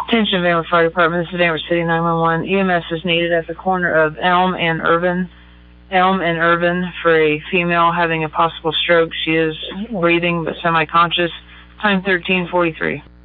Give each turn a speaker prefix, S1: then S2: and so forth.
S1: Attention Van Wert Fire Department, this is Van Wert City 911. EMS is needed at the corner of Elm and Irvin for a female having a possible stroke. She is breathing but semi-conscious. Time 13:43.